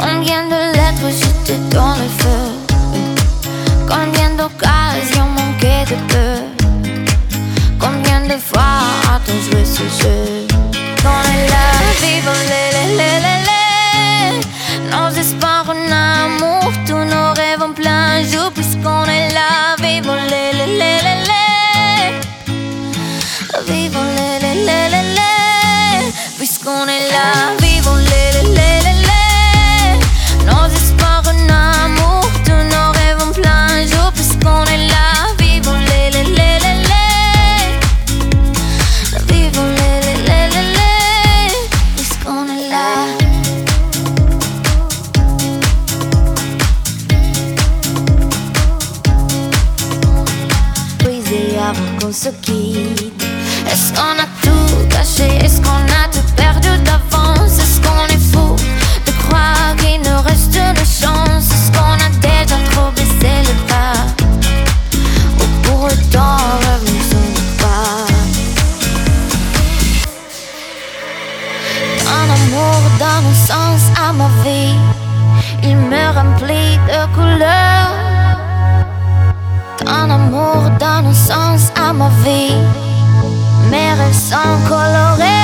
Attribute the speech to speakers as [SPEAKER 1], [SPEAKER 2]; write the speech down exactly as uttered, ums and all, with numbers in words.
[SPEAKER 1] Combien de lettres j'étais dans le feu, combien d'occasions manquées de peu, combien de fois a-t-on joué ce jeu. Qu'on est là, vivre les les les les les nos espoirs en amour, tous nos rêves en plein jour. Puisqu'on est là, vivre les les les les les vivre les les les les les puisqu'on est là, vivre les les les les les nos espoirs en amour, tous nos rêves en plein jour. Puisqu'on est là, vivre les les les les les vivre les les les les les puisqu'on est là. Brisé avant qu'on se quitte. Est-ce qu'on a tout caché? Est-ce qu'on a tout perdu d'avance? Est-ce qu'on est fou de croire qu'il nous reste une chance? Est-ce qu'on a déjà trop baissé le pas? Ou pour autant revenu sur le pas? Ton amour donne un sens à ma vie, il me remplit de couleurs. Ton amour donne un sens à ma vie, mes rêves sont colorés.